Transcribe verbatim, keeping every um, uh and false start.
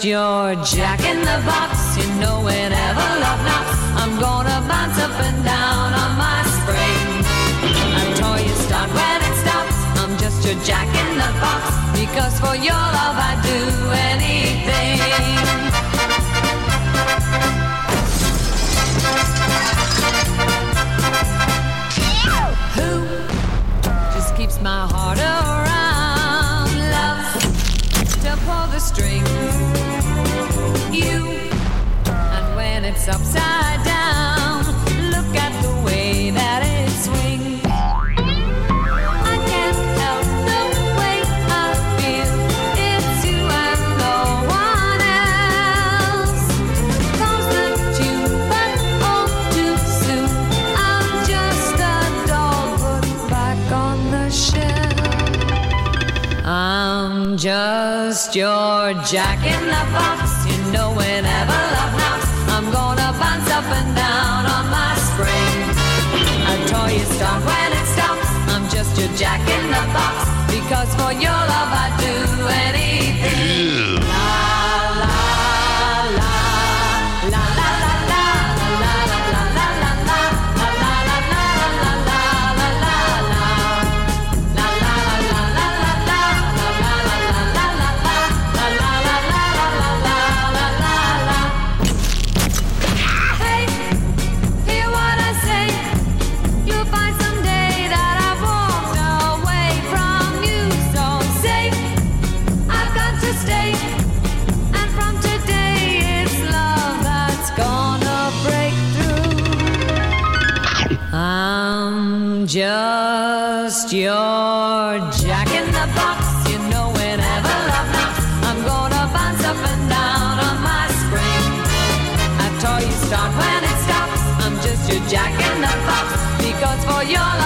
your jack in the box. You know whenever love knocks, I'm gonna bounce up and down on my spring. I toy you start when it stops. I'm just your jack in the box, because for your love I'd do anything. Who just keeps my heart around? Love to pull the strings. You, and when it's upside down, look at the way that it swings. I can't help the way I feel. It's you and no one else. Comes the tune, but all too soon, I'm just a doll put back on the shelf. I'm just your jack in the box. You know whenever love knocks, I'm gonna bounce up and down on my spring. A toy you start when it stops. I'm just your jack in the box, because for your love I'd do anything. La la la la la la la la la la la la la la la la la la just your jack in the box. You know whenever love knocks, I'm gonna bounce up and down on my spring. I toy you start when it stops. I'm just your jack in the box, because for your love